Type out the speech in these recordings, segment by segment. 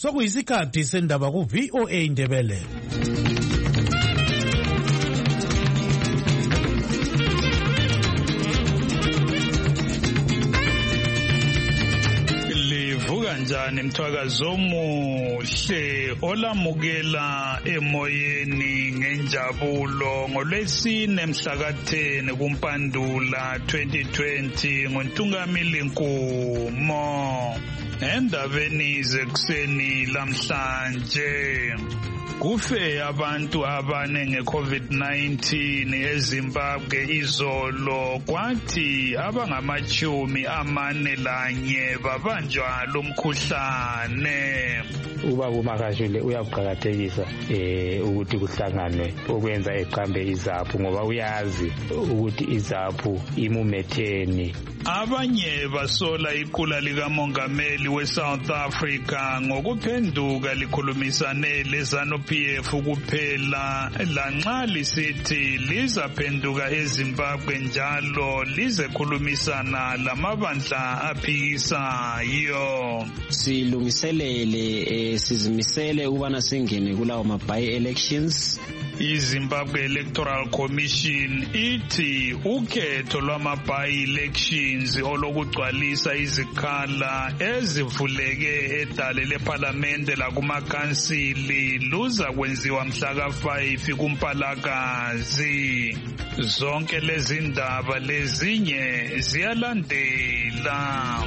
Sokuyisikhathi sendaba ku VOA Indebele. Kanjani mthwakazo omuhle olamukela emoyeni ngenjabulo ngolwesine mhla ka-10 kuMpandula 2020 ngoNtungamili Nkumo. Endabeni zekuseni lamhlanje kufe abantu abane nge-COVID-19 eZimbabwe izolo, kwathi abangama-41 babanjwa lumkhuhlane. Ubaba uMakashule uyakuqakathekisa ukuthi kuhlanganwe okwenza eqambe izaphu ngoba uyazi ukuthi izaphu imumetheni. Abanye basola iqula likamongameli weSouth Africa ngokuphenduka likhulumisane leZANU-PF kuphela, lanxa lisithi lizaphenduka eZimbabwe njalo lizekhulumisana lamabandla aphikisayo. Silungiselele sizimisele ukubana singene kulawo ma-by-elections. iZimbabwe Electoral Commission ithi ukhetho lwama-by-elections olokugcwalisa izikhala ezivuleke edale lePhalamende lakumakhansili luza kwenziwa mhla ka-5 kuMpalakazi. Zonke lezi ndaba lezinye ziyalandela.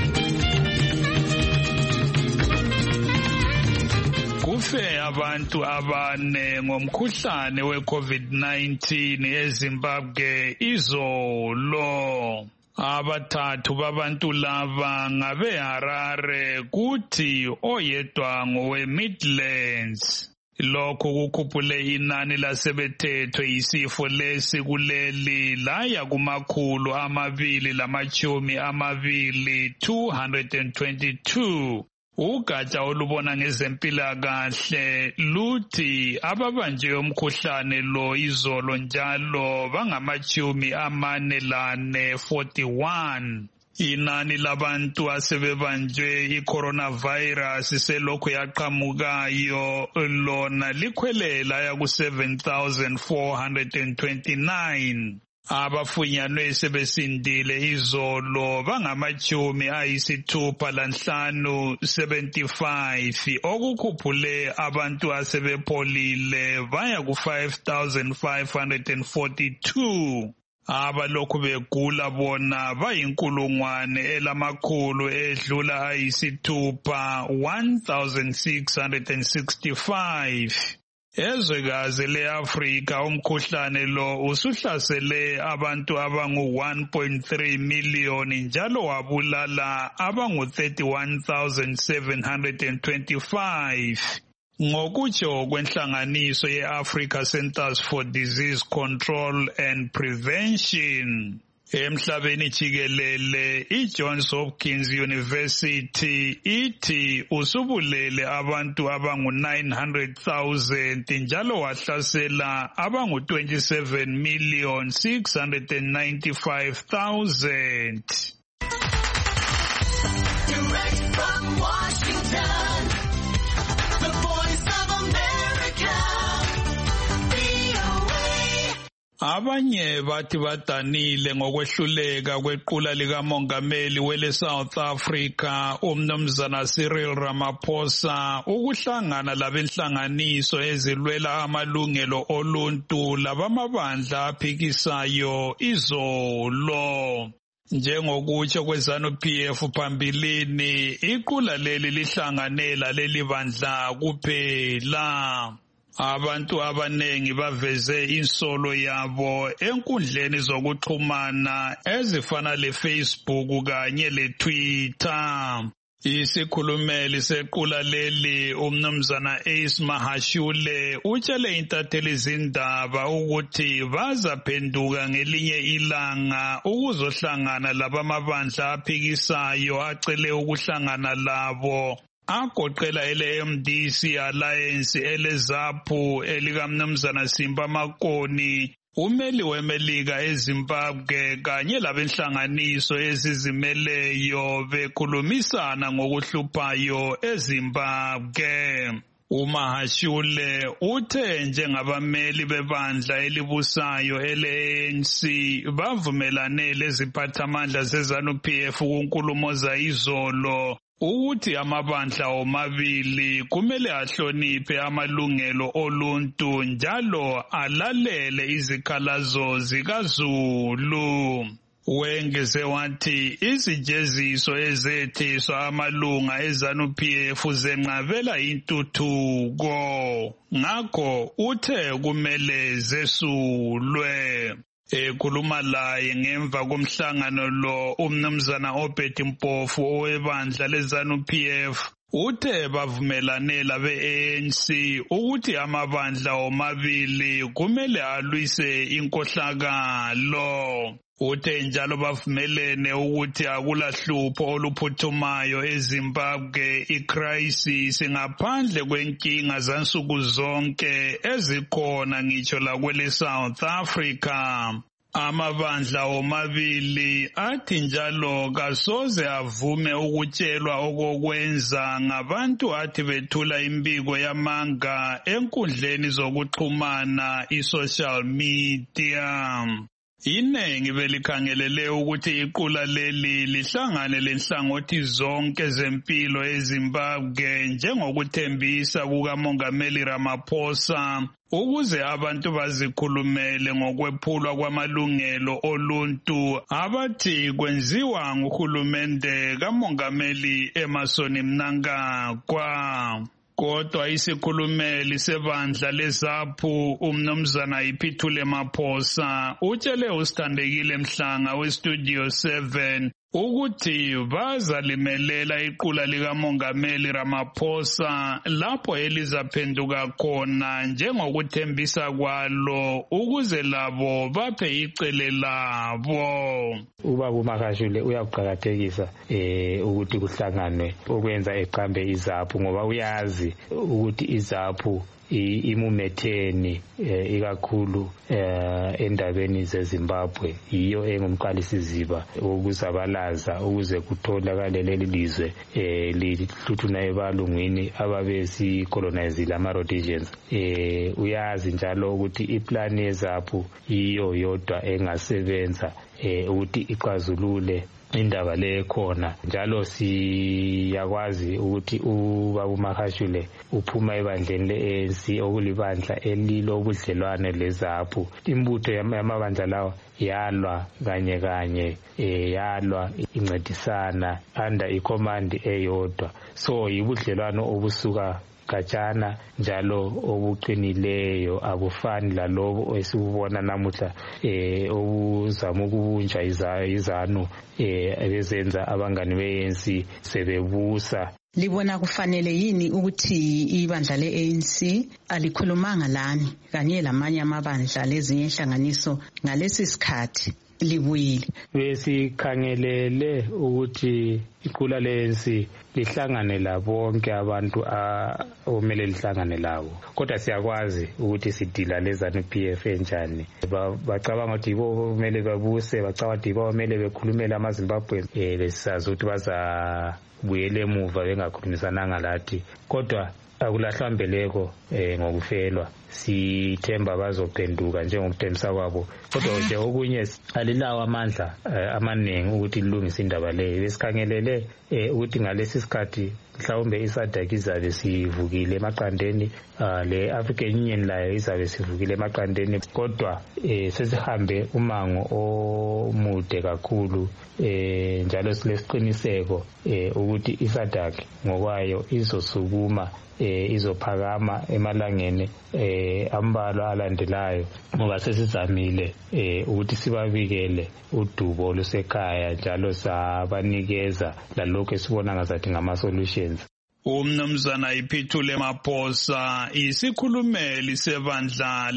Kufe abantu abane ngomkhuhlane we-COVID-19 eZimbabwe izolo. Abathathu babantu laba ngabeHarare kuthi oyedwa ngowe-Midlands. Lokhu kukhuphule inani lasebethethwe isifo lesi kuleli laya kumakhulu 220 222. Ugatsha olubona ngezempilakahle luthi ababanjwe umkhuhlane lo izolo njalo bangama-41. Inani labantu asebebanjwe i-coronavirus selokhu yaqhamukayo lona likhwele laya ku-7,429. Abafunyanwe sebesindile izolo bangama-65 okukhuphule abantu asebepholile baya ku-5,542. Abalokhu begula bona bayinkulungwane 1,665. Ezwekazi le-Afrika umkhuhlane lo usuhlasele abantu abangu-1.3 miliyoni njalo wabulala abangu-31,725. Ngokutsho kwenhlanganiso ye-Africa Centers for Disease Control and Prevention, emhlabeni jikelele iJohns Hopkins University ithi usubulele abantu abangu-900,000 njalo wahlasela abangu-27,695,000. Direct from Washington, the Voice of America, VOA. Abanye bathi badanile ngokwehluleka kwequla likamongameli wele South Africa uMnumzana Cyril Ramaphosa ukuhlangana labenhlanganiso ezilwela amalungelo oluntu labamabandla aphikisayo izolo. Njengokutsho kweZANU-PF phambilini, iqula leli lihlanganela leli bandla kuphela. Abantu abanengi baveze insolo yabo enkundleni zokuxhumana ezifana leFacebook kanye leTwitter. Isikhulumeli sequla leli uMnumzana Ace Mahashule utshele intatheli zindaba ukuthi bazaphenduka ngelinye ilanga ukuzohlangana labamabandla aphikisayo acele ukuhlangana labo, agoqela ele-MDC Alliance, eleZAPU elikaMnumzana Simba Makoni umeli weMelika eZimbabwe kanye labenhlanganiso ezizimeleyo bekhulumisana ngokuhluphayo eZimbabwe. uMahashule uthe njengabameli bebandla elibusayo ele-ANC bavumelane leziphathamandla zeZANU-PF kunkulumo zayizolo ukuthi amabandla omabili kumele ahloniphe amalungelo oluntu njalo alalele izikhalazo zikaZulu. Wengeze wathi izijeziso ezethiswa amalunga eZANU-PF zenqabela intuthuko, ngakho uthe kumele zesulwe. Ekhuluma laye ngemva komhlangano lo umnumzana Obed Mpofu owebandla leZANU-PF uthe bavumelane labe-ANC ukuthi amabandla omabili kumele alwise inkohlakalo. Uthe njalo bavumelene ukuthi akulahlupho oluphuthumayo eZimbabwe icrisis ngaphandle kwenkinga zansuku zonke ezikhona ngitsho lakwele South Africa. Amabandla omabili athi njalo kasoze avume ukutshelwa okokwenza ngabantu athi bethula imbiko yamanga enkundleni zokuxhumana i-social media. Inengi belikhangelele ukuthi iqula leli lihlangane lenhlangothi zonke zempilo eZimbabwe njengokuthembisa kukaMongameli Ramaphosa ukuze abantu bazikhulumele ngokwephulwa kwamalungelo oluntu abathi kwenziwa nguhulumende kaMongameli Emmerson Mnangagwa. Kodwa isikhulumeli sebandla leZAPU umnumzana Iphithule Maphosa utshele uSithandekile Mhlanga weStudio 7 ukuthi bazalimelela iqula likaMongameli Ramaphosa lapho elizaphenduka khona njengokuthembisa kwalo ukuze labo baphe icele labo. Ubaba uMahashule uyakuqakathekisa ukuthi kuhlanganwe okwenza eqambe iZAPU ngoba uyazi ukuthi iZAPU imumetheni ikakhulu endabeni zeZimbabwe yiyo engumqalisiziba ukuzabalaza ukuze kutholakale leli lizwe lihluthuna ebalungwini ababesicolonizile ama-Rhodesians. Uyazi njalo ukuthi iplani yeZAPU yiyo yodwa engasebenza ukuthi ixazulule indaba le khona njalo siyakwazi ukuthi ubaba uMahashule uphuma ebandleni le-ANC okulibandla elilobudlelwane leZAPU. Imbutho yamabandla lawa yalwa kanye yalwa incedisana under icommand eyodwa, so yibudlelwano obusuka khatshana njalo obuqinileyo abufani lalobo esibubona namuhla obuzama ukubunja iZANU bezenza abangani be-ANC sebebusa. Libona kufanele yini ukuthi ibandla le-ANC alikhulumanga lani kanye lamanye amabandla lezinye inhlanganiso ngalesi sikhathi libuyile? Besikhangelele ukuthi iqula le-ANC lihlangane labonke abantu omele lihlangane labo, kodwa siyakwazi ukuthi sidila leZANU-PF enjani. Bacabanga ukuthi yibo kumele babuse, bacabanga ukuthi yibo kumele bekhulumele amaZimbabwe besisazi ukuthi bazabuyela emuva bengakhulumisananga lathi, kodwa akulahlambeleko ngokufelwa. Sithemba bazophenduka njengokuthembisa kwabo, kodwa nje okunye alilawo amandla amaningi ukuthi lilungise indaba leyo. Besikhangelele ukuthi ngalesi sikhathi mhlawumbe iSADC izabe sivukile emaqandeni, le-African Union layo izabe sivukile emaqandeni, kodwa sesihambe umango omude kakhulu njalo silesiqiniseko ukuthi iSADC ngokwayo izosukuma izophakama emalangeni ambalwa alandelayo, ngoba sesizamile ukuthi sibabikele udubo olusekhaya njalo sabanikeza lalokho esibona ngazathi ngama-solutions. Umnumzana Iphithule Maphosa isikhulumeli sebandla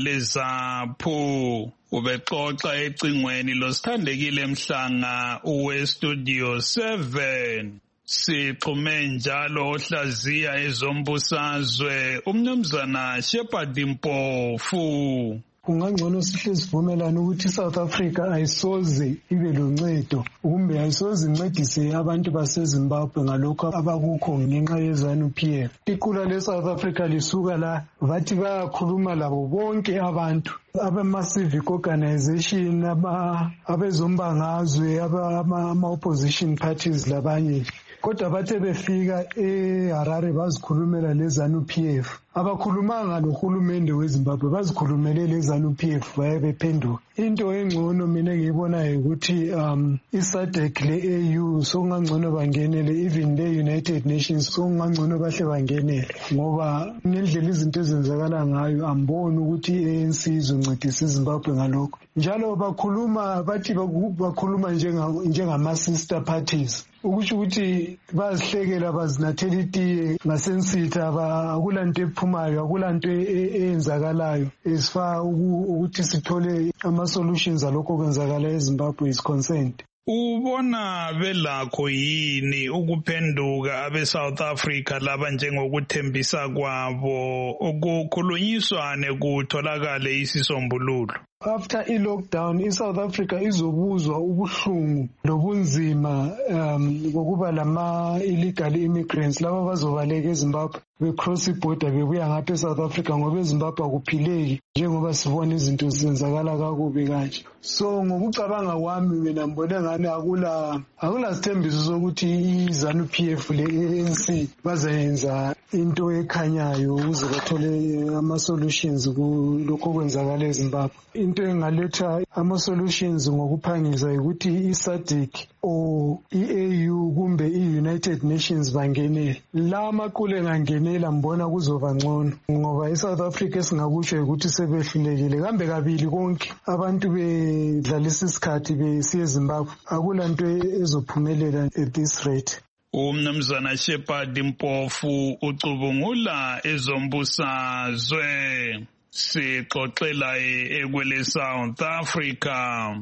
leZAPU ubexoxa ecingweni loSithandekile Mhlanga weStudio 7. Sixhume njalo ohlaziya ezombusazwe umnumzana Shepard Mpofu. kungangcono sihle sivumelane ukuthi iSouth Africa ayisoze ibe loncedo kumbe ayisoze incedise abantu baseZimbabwe ngalokho abakukho ngenxa yeZANU-PF. Iqula leSouth Africa lisuka la bathi bayakhuluma labo bonke abantu abama-civic organization abezombangazwe ama-opposition parties labanye, kodwa bathe befika eHarare bazikhulumela leZANU-PF. Abakhulumanga nohulumende weZimbabwe, bazikhulumele leZANU-PF bayebephenduka. Into engcono mina ngiyibonayo ukuthi iSADC le-AU sokungangcono bangenele, even le-United Nations sokungangcono bahle bangenele, ngoba ngendlela izinto ezenzakala ngayo amboni ukuthi i-ANC izoncedisa iZimbabwe ngalokho. Njalo bathi bakhuluma njengama-sister parties, ukusho ukuthi bazihlekela bazinathela itiye ngasensitha, akulanto ephumayo, akulanto eyenzakalayo esifaka ukuthi sithole ama-solutions alokho kwenzakala eZimbabwe is concerned. Ubona belakho yini ukuphenduka abe-South Africa laba njengokuthembisa kwabo ukukhulunyiswane kutholakale isisombululo? After i-lockdown, iSouth Africa izobuzwa ubuhlungu lobunzima ngokuba lama-illegal immigrants laba bazobaleka eZimbabwe becross iborder bebuya ngapha eSouth Africa, ngoba eZimbabwe akuphileki njengoba sibona izinto zenzakala kakubi kanje. So ngokucabanga kwami mina ngibona ngani akula sithembiso sokuthi iZANU-PF le-ANC bazayenza into ekhanyayo ukuze bathole ama-solutions kulokho kwenzakala eZimbabwe. Into engaletha ama-solutions ngokuphangisa ukuthi iSADC or i-AU kumbe i-United Nations bangenele. La maqule engangenela mbona kuzoba ngcono, ngoba iSouth Africa esingakusho ukuthi sebehlulekile kambe kabili konke abantu bedlalisa isikhathi besiye eZimbabwe, akulanto ezophumelela at this rate. Umnumzana Shepard Mpofu ucubungula ezombusazwe, sixoxela ekwele South Africa.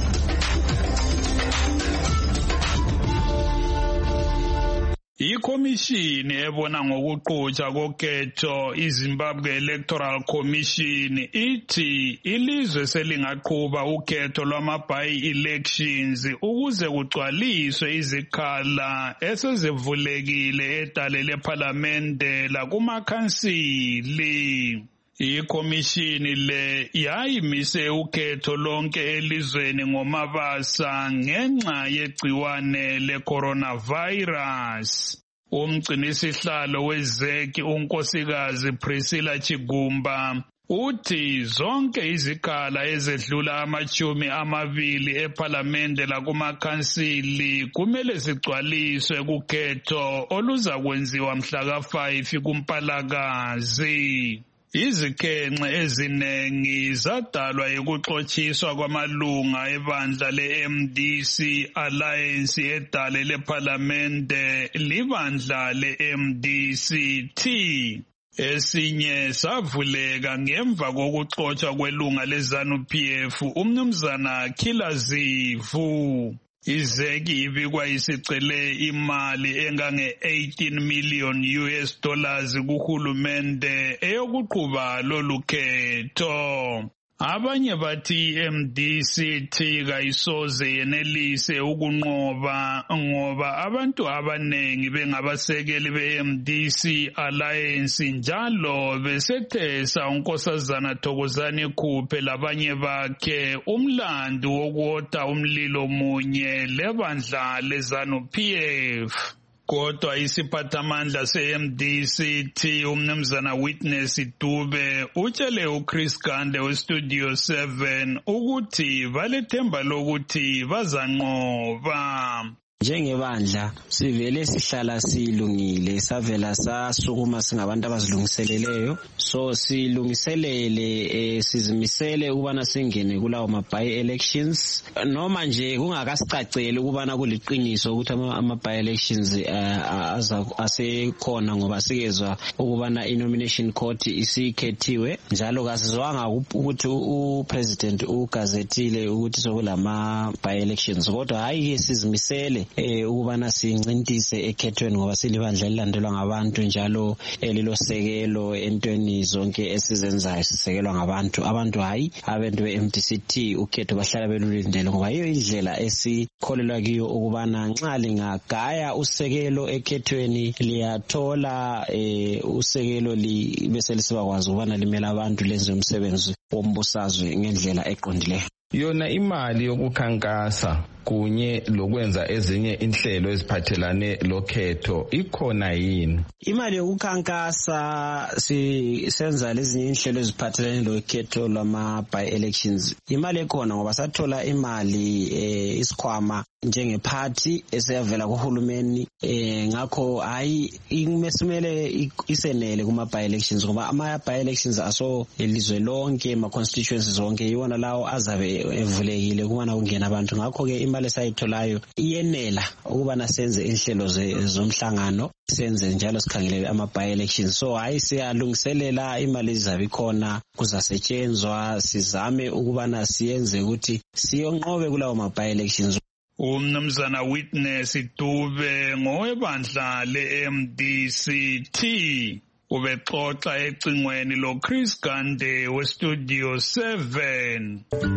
Ikhomishini ebona ngokuqhutshwa kokhetho iZimbabwe Electoral Commission ithi ilizwe selingaqhuba ukhetho lwama-by-elections ukuze kugcwaliswe izikhala esezivulekile edale lephalamende lakumakhansili. Ikhomishini le yayimise ukhetho lonke elizweni ngomabasa ngenxa yegciwane le-coronavirus. Umgcinisihlalo weZEC unkosikazi Priscilla Chigumba uthi zonke izikhala ezedlula ama-20 ephalamende lakumakhansili kumele zigcwaliswe kukhetho oluza kwenziwa mhla ka-5 kuMpalakazi. Izikhenxe ezinengi zadalwa yikuxotshiswa kwamalunga ebandla le-MDC Alliance edale lephalamende libandla le-MDC-T. Esinye savuleka ngemva kokuxotshwa kwelunga leZANU-PF umnumzana Khilazivu. iZEC ibikwa isicele imali engange-$18 million kuhulumende eyokuqhuba lolu khetho. Abanye bathi MDC-T kayisoze yenelise ukunqoba ngoba abantu abanengi bengabasekeli be-MDC Alliance njalo besethesa unkosazana Thokozani Khuphe labanye bakhe umlando wokuwoda umlilo munye lebandla leZANU-PF. Kodwa isiphathamandla se-MDC-T umnumzana Witness Dube utshele uChris Gande weStudio 7 ukuthi balethemba lokuthi bazanqoba. Njengebandla sivele sihlala silungile, savela sasukuma singabantu abazilungiseleleyo, so silungiselele sizimisele ukubana singene kulawo ma-by-elections noma nje kungakasicaceli ukubana kuliqiniso ukuthi ama-by-elections asekhona ngoba sikezwa ukubana i-nomination court isikhethiwe, njalo kasizwanga ukuthi upresident ugazethile ukuthi sokulama by-elections, kodwa hayi ke sizimisele ukubana sincintise ekhethweni ngoba silibandla elilandelwa ngabantu njalo elilosekelo entweni zonke esizenzayo sisekelwa abantu hayi abantu be-MDCT ukhetho bahlala belulindele ngoba yiyo indlela esikholelwa kiyo ukubana nxa lingagaya usekelo ekhethweni liyathola usekelo bese lisibakwazi ukubana limela abantu lenze umsebenzi wombusazwe ngendlela eqondileyo. Yona imali yokukhankasa kunye lokwenza ezinye inhlelo eziphathelane lokhetho ikhona yini? Imali yokukhankasa senza lezinye inhlelo eziphathelane lokhetho lwama by-elections. Imali ekhona ngoba sathola imali isikhwama njengephathi eseyavela kuhulumeni ngakho hayi imesimele isenele kuma by-elections ngoba ama by-elections aso elizwe lonke ma constituencies zonke yiwona lawo azabe evulekile kubana kungena abantu ngakho ke imali esayitholayo iyenela ukubana senze inhlelo zomhlangano senze njalo sikhangele ama by-elections so hayi siyalungiselela imali izabe ikhona kuzasetshenzwa sizame ukubana siyenze ukuthi siyonqobe kulawo ma by-elections. Umnumzana Witness Dube ngowebandla le-MDCT ubexoxa ecingweni lo Chris Gande weStudio 7.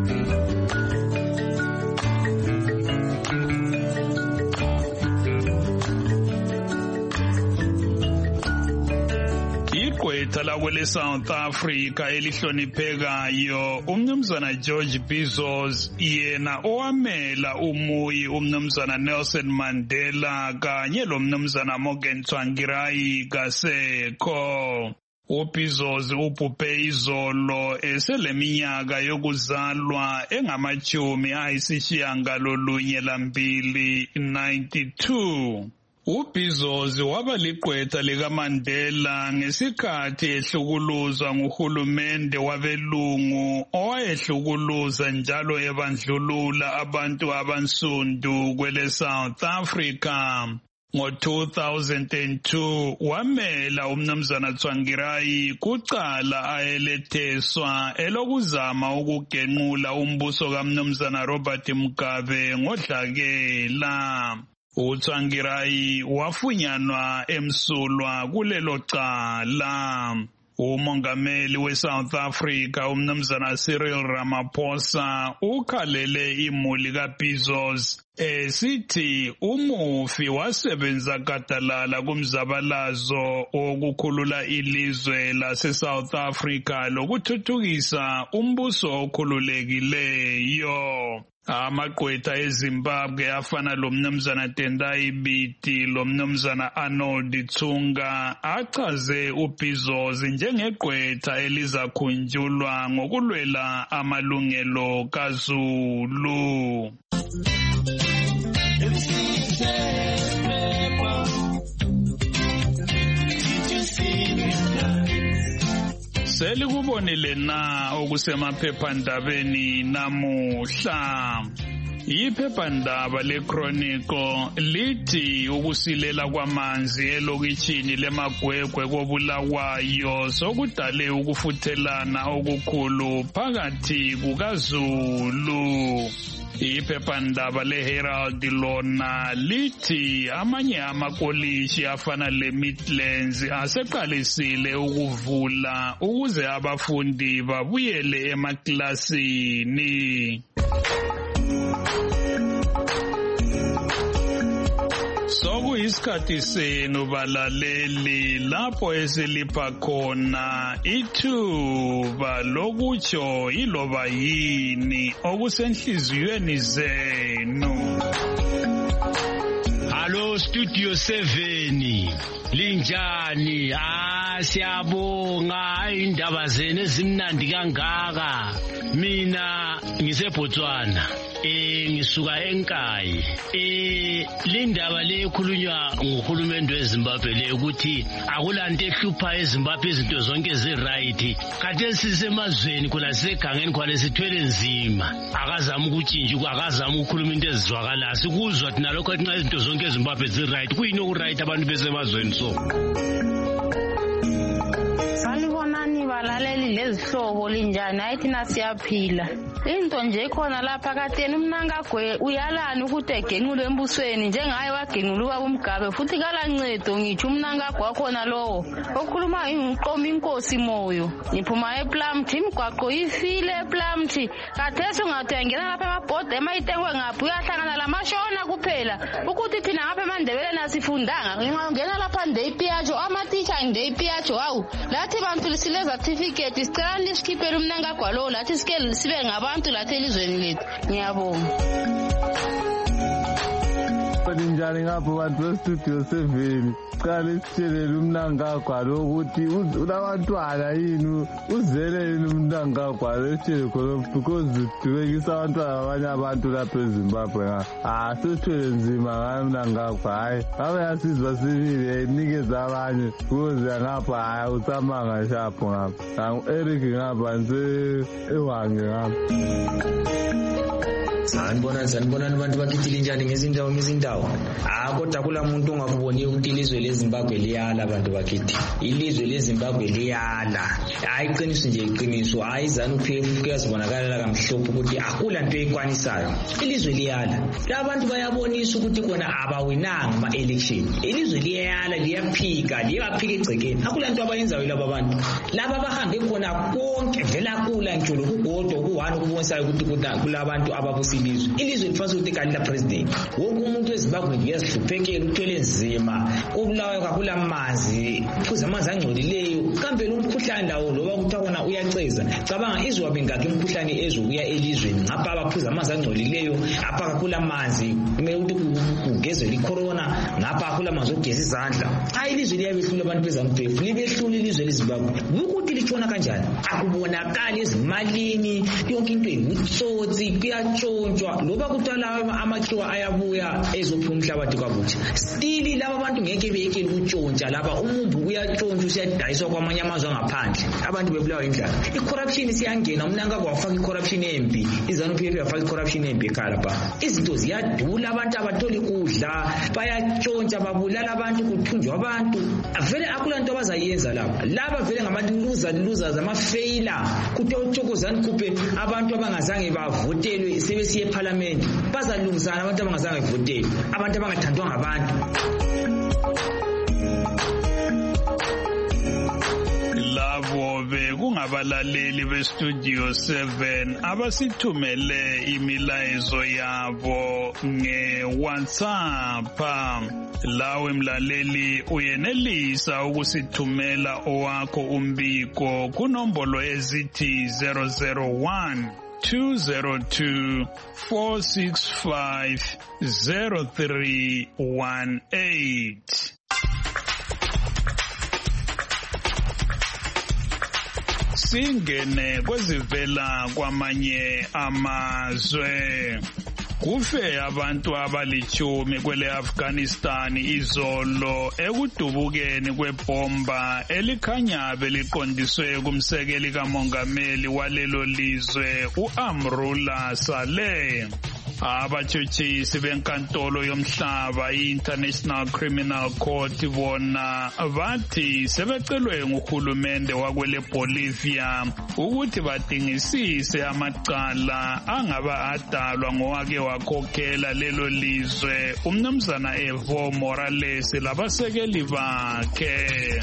Igqwetha lakwele South Africa elihloniphekayo umnumzana George Bizos yena owamela umuyi umnumzana Nelson Mandela kanye lomnumzana Morgan Tsvangirai kasekho. UBizos ubhubhe izolo eseleminyaka yokuzalwa engama-92 92. UBizos waba ligqwetha likaMandela ngesikhathi ehlukuluzwa nguhulumende wabelungu owayehlukuluza njalo ebandlulula abantu abansundu kwele South Africa. Ngo-2002 wamela umnumzana Tsvangirai kucala ayeletheswa elokuzama ukugenqula umbuso kamnumzana Robert Mugabe ngodlakela. uTsvangirai wafunyanwa emsulwa kulelo cala. Umongameli weSouth Africa umnumzana Cyril Ramaphosa ukhalele imuli kaBizos esithi umufi wasebenza gadalala kumzabalazo wokukhulula ilizwe laseSouth Africa lokuthuthukisa umbuso okhululekileyo. Amagqwetha eZimbabwe afana lomnumzana Tendai Biti lomnumzana Arnold Tsunga achaze uBizos njengegqwetha elizakhunjulwa ngokulwela amalungelo kaZulu. Selikubonile na okusemaphephandabeni namuhla. Iphephandaba leChronicle lithi ukusilela kwamanzi elokitshini leMagwegwe koBulawayo sokudale ukufuthelana okukhulu phakathi kukaZulu. Iphephandaba leHerald lona lithi amanye amakolishi afana leMidlands aseqalisile ukuvula ukuze abafundi babuyele emaklasini. Sokuyisikhathi senu balaleli lapho esilipha khona ithuba lokutsho iloba yini okusenhliziyweni zenu. Hallo Studio 7 linjani? Siyabonga indaba zenu ezimnandi kangaka. Mina ngiseBotswana. Ngisuka eNkayi. Lindaba lekhulunywa nguhulumende weZimbabwe le ukuthi akulanto ehlupha eZimbabwe izinto zonke ziright. Kade sisemazweni khona segangeni khona sithwele nzima. Akazama ukutshintsha, akazama ukukhuluma into ezizwakala. Sikuzwa thina lokho nxa izinto zonke eZimbabwe ziright. Kuyini okuright abantu besemazweni so? Salibonani balaleli lezihlobo linjani? Hayi thina siyaphila. into nje khona lapha kateni umnankagwe uyalani ukuthi egenqule embusweni njengaye wagenquluka kumgabe futhi kalancedo ngitsho umnankagwe wakhona lowo okhuluma ngiqoma inkosi moyo ngiphuma ePlumtree imigwaqo ifile ePlumtree kathesi ungathi uyangena lapha emabhodi emayitengwe ngaphi uyahlangana lamashona kuphela ukuthi thina ngapha eMandebeleni asifundanga ngingangena lapha ndeyipiyatsho amatitsha ndeyipiyatsho hawu lathi bantu sile certificate sicela nisikhiphele umnankagwe lowo lathi sike sibe ngabantu lathi elizweni lethu ngiyabonga njani ngapho bantu bestudio 7 qala isitshelele umnankagwa lo ukuthi unabantwana yini uzele yini umnankagwa lesitshele khona because dubekisa abantwana abanye abantu lapha eZimbabwe sesithwele nzima ngayo umnankagwa hayi ngabe yasizwa sibili inikeza abanye ukuze ngapha hayi usamanga shapho ngapha Eric ngapha nje ewange ngapha sanibonani bantu bakithi njani ngezindawo kodwa kula muntu ongakuboniyo ukuthi ilizwe leZimbabwe liyala bantu bakithi ilizwe leZimbabwe liyala hayi iqiniso nje iqiniso hayi ZANU-PF kuyazibonakala kamhlophe ukuthi akula nto eyikwanisayo ilizwe liyala labantu bayabonisa ukuthi kona abawinanga ama-election ilizwe liyala liyaphika egcekeni akula nto abayenzayo laba bantu laba bahambe khona konke vela kula nje lokugodwa kuwani ukubonisayo ukuthi kulabantu ababusa ilizwe lifanele ukuthi kalila president wonke umuntu weZimbabwe uyazihluphekela uthwele nzima ubulawayo kakula amanzi phuza amanzi angcolileyo kambe lo mkhuhlane lawo loba kuthakona uyaceza cabanga izwa bengakho imkhuhlane ezokuya elizweni ngapha abaphuza amanzi angcolileyo apha kakula amanzi kumele ukuthi kugezwe icorona ngapha kakula amanzi ogeza izandla hayi ilizwe liyabehlula abantu beZANU-PF libehlula ilizwe leZimbabwe ukuthi litshona kanjani akubonakali ezimalini yonke into engutsotsi kuyatshontshwa loba kuthiwa amakhiwa ayabuya ezopha umhlabathi kwabuthi still laba bantu ngeke beyekele ukutshontsha laba umumbu uyatshontshwa usiyadayiswa kwamanye amazwe angaphandle abantu bebulawa indlala icorruption siyangena umnankagwe wafaka icorruption embi iZANU-PF yafaka icorruption embi ekhaya lapha izinto ziyadula abantu abatholi kudla bayatshontsha babulala abantu kuthunjwa abantu vele akula nto abazayenza laba vele ngama-losers ama-failure kuthiwa uThokozani Khuphe abantu abangazange bavotelwe sebesiye eParliament bazalungisana abantu abangazange bevotelwe abantu abangathandwa ngabantu labo bekungabalaleli bestudio 7 abasithumele imilayezo yabo ngeWhatsApp lawe mlaleli uyenelisa ukusithumela owakho umbiko kunombolo ezithi 001 202 465 0318. Singene kwezivela kwamanye amazwe. Kufe abantu abalichumi kwele Afghanistan izolo ekudubukeni kwebomba elikhanya beliqondiswe kumsekeli kamongameli walelo lizwe uAmrullah Saleh. Abatshutshisi benkantolo yomhlaba i-International Criminal Court bona bathi sebecelwe nguhulumende wakwele Bolivia ukuthi badingisise amacala angaba adalwa ngowake wakhokhela lelo lizwe umnumzana Evo Morales labasekeli bakhe.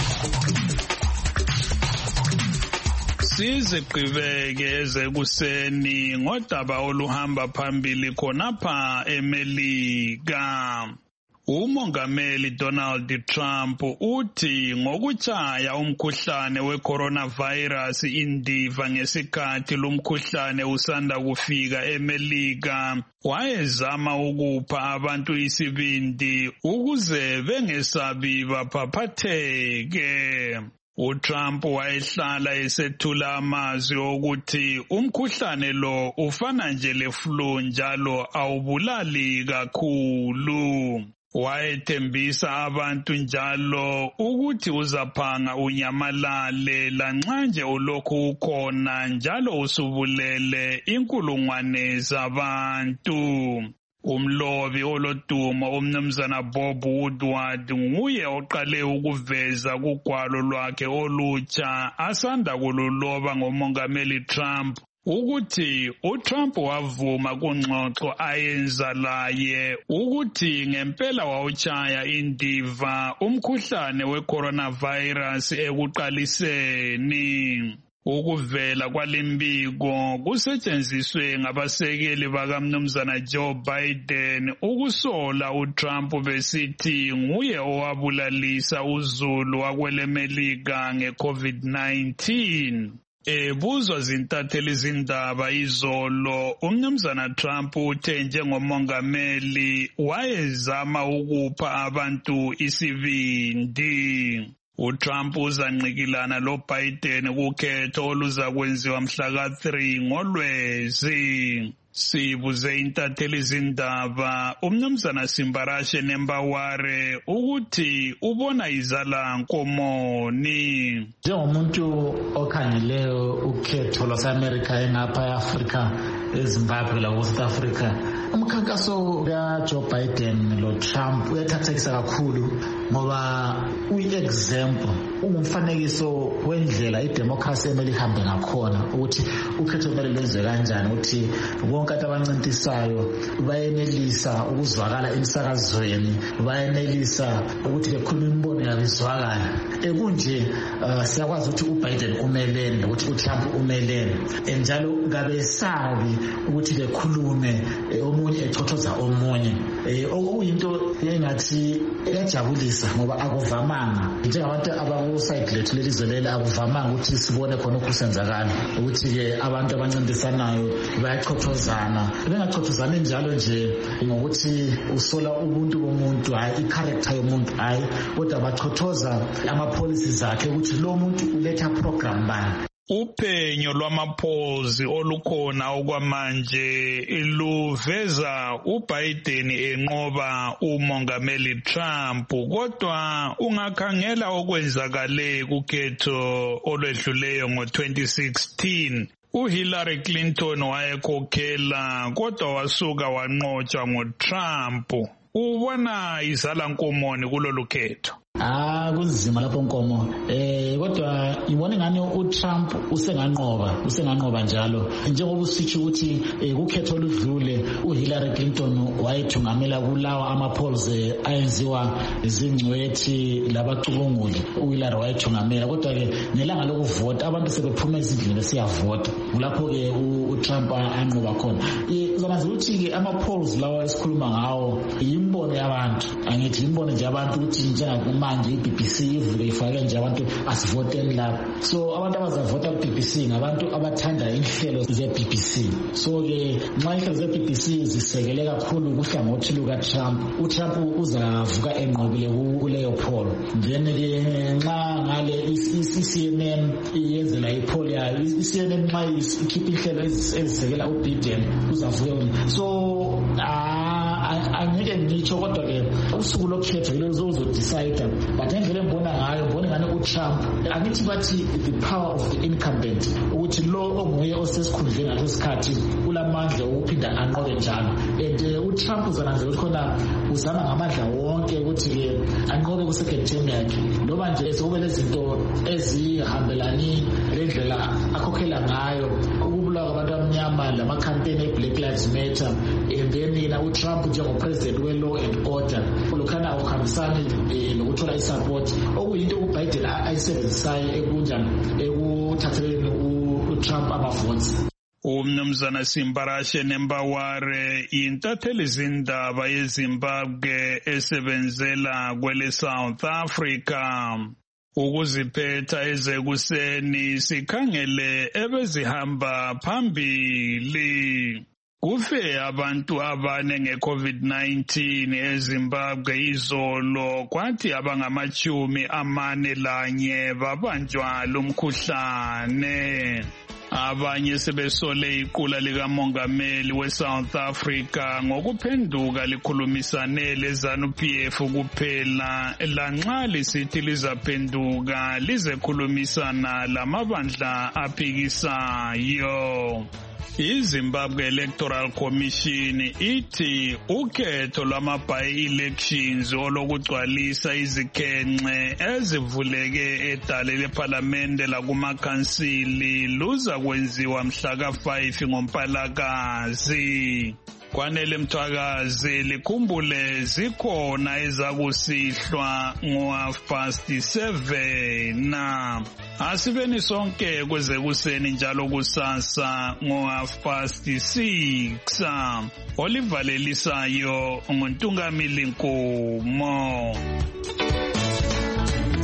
Sizigqibeke ezekuseni ngodaba oluhamba phambili khonapha eMelika. Umongameli Donald Trump uthi ngokutshaya umkhuhlane we-coronavirus indiva ngesikhathi lumkhuhlane usanda kufika eMelika wayezama ukupha abantu isibindi ukuze bengesabi baphaphatheke. uTrump wayehlala esethula amazwi ukuthi umkhuhlane lo ufana nje leflu njalo awubulali kakhulu. Wayethembisa abantu njalo ukuthi uzaphanga unyamalale lanxa nje ulokhu ukhona njalo usubulele inkulungwane zabantu. Umlobi olodumo umnumzana Bob Woodward nguye oqale ukuveza kugwalo lwakhe olutsha asanda kululoba ngomongameli Trump ukuthi uTrump wavuma kungxoxo ayenza laye ukuthi ngempela wawuchaya indiva umkhuhlane we-coronavirus ekuqaliseni. Ukuvela kwalimbiko kusetshenziswe ngabasekeli bakaMnumzana Joe Biden ukusola uTrump besithi nguye owabulalisa uzulu wakwelemelika nge-COVID-19. Ebuzwa zintatheli zindaba izolo, uMnumzana Trump uthe njengomongameli wayezama ukupha abantu isibindi. uTrump uzanqikilana loBiden kukhetho oluza kwenziwa mhla ka-3 ngoLwezi. Sibuze intatheli izindaba uMnumzana Simbarashe Nembaware ukuthi ubona izala nkomoni. Njengomuntu okhangeleyo ukhetho lwaseAmerika engapha eAfrika eZimbabwe la South Africa, umkhankaso kaJoe Biden loTrump uyathathekisa kakhulu ngoba uyi-example, ungumfanekiso wendlela idemocracy emele ihambe ngakhona, ukuthi ukhetho kumele lwenziwe kanjani, ukuthi bonke abantu abancintisayo bayenelisa ukuzwakala emsakazweni, bayenelisa ukuthi bekhulume imibono yabo izwakala. Kunje siyakwazi ukuthi uBiden umelene ukuthi uTrump umelene, njalo kabesabi ukuthi bekhulume omunye echothoza omunye. Okuyinto engathi iyajabulisa ngoba akuvamanga njengabantu abakuside lethu lelizwe leli, akuvamanga ukuthi sibone khona okusenzakala, ukuthi-ke abantu abancintisanayo bayachothozana. Bengachothozani njalo nje ngokuthi usola ubuntu bomuntu, hayi i-character yomuntu, hayi kodwa bachothoza ama-policies akhe ukuthi lo muntu uletha program bani. Uphenyo lwamaphozi olukhona okwamanje luveza uBiden enqoba umongameli Trump, kodwa ungakhangela okwenzakale kukhetho olwedluleyo ngo-2016. uHillary Clinton wayekhokhela kodwa wasuka wanqotshwa nguTrump. Ubona izala nkomoni kulolu khetho? Kunzima lapho Nkomo, kodwa ngibona ngani uTrump usenganqoba njalo, njengoba usitsho ukuthi kukhetho oludlule uHillary Clinton wayethungamela kulawa ama-polls ayenziwa izingcwethi labacubunguli, uHillary wayethungamela, kodwa-ke nelanga lokuvota abantu sebephuma ezindlini besiyavota, kulapho-ke uTrump anqoba khona. Uzangazi ukuthi-ke ama-polls lawa esikhuluma ngawo yimbono yabantu, angithi yimbono nje abantu ukuthi njengamanje i-BBC ivuke ifake nje abantu asivoteni lapho. So abantu abazavota ku-BBC ngabantu abathanda inhlelo ze-BBC. So-ke nxa inhlelo ze-BBC zisekele kakhulu kuhlangothi lukaTrump, uTrump uzavuka enqobile kuleyo poll. Then-ke nxa ngale i-CNN iyenzela i-poll yayo, i-CNN nxa ikhipha inhlelo ezisekela uBiden uzavuka. So angeke ngitsho, kodwa-ke usuku lokhetho yilo uzodecide, but endlela engibona ngayo ngibona ngani uTrump, angithi bathi the power of the incumbent, ukuthi lo onguye osesikhundleni ngaleso sikhathi ulamandla okuphinda anqobe njalo. And uTrump uzananzela ukuthi khona uzama ngamandla wonke ukuthi-ke anqobe ku-second term yakhe, noma nje sekube lezinto ezihambelani lendlela akhokhela ngayo, ukubulawa kwabantu abamnyama, lama-campaign e-Black Lives Matter. And then uTrump njengopresident we-law and order lokhana akuhambisani nokuthola i-support, okuyinto uBiden ayisebenzisayo ekuthatheleni uTrump ama-votes. uMnumzana Simbarashe Nembaware intatheli izindaba yeZimbabwe esebenzela kwele South Africa. Ukuziphetha ezekuseni sikhangele ebezihamba phambili. Kufe abantu 4 nge-COVID-19 eZimbabwe izolo, kwathi abangama-41 babanjwa lumkhuhlane. Abanye sebesole iqula likamongameli weSouth Africa ngokuphenduka likhulumisane leZANU-PF kuphela, lanxa lisithi lizaphenduka lizekhulumisana lamabandla aphikisayo. iZimbabwe Electoral Commission ithi ukhetho lwama-by-elections olokugcwalisa izikhenxe ezivuleke edale lephalamende lakumakhansili luza kwenziwa mhla ka-5 ngoMpalakazi. Kwanele Mthwakazi likhumbule zikhona ezakusihlwa ngo-7:30. Asibeni sonke kwezekuseni njalo kusasa ngo-6:30. Olivalelisayo nguNtungamili Nkomo.